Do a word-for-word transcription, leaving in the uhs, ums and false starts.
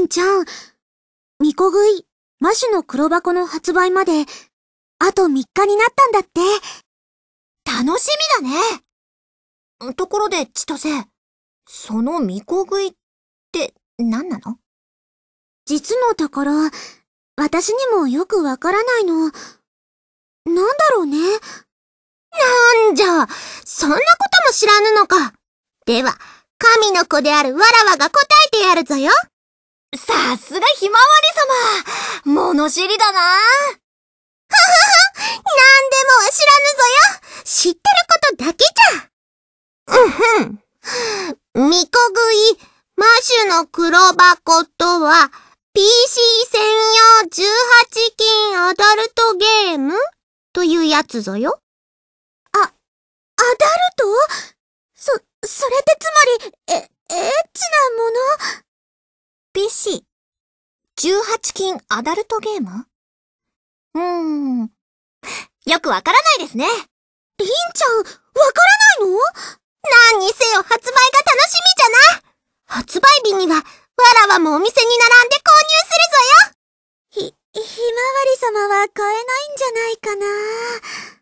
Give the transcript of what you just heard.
んちゃん、みこぐい、マシュの黒箱の発売まで、あとみっかになったんだって。 楽しみだね。ところで、千歳、そのみこぐいって何なの？ 実のところ、私にもよくわからないの。なんだろうね。 なんじゃ、そんなことも知らぬのか。では、神の子であるわらわが答えてやるぞよ。さすがひまわり様、物知りだな。ははは、なんでもは知らぬぞよ。知ってることだけじゃ。うんふん。みこぐい、マシュの黒箱とは、ピーシー 専用じゅうはち禁アダルトゲームというやつぞよ。 あ、アダルト？そ、それってつまり、え、エッチなもの？ ピーシー、じゅうはち禁アダルトゲーム？うーん。よくわからないですね。 りんちゃん、わからないの？ 何にせよ発売が楽しみじゃな。発売日には、わらわもお店に並んで購入するぞよ。 ひ、ひまわり様は買えないんじゃないかな。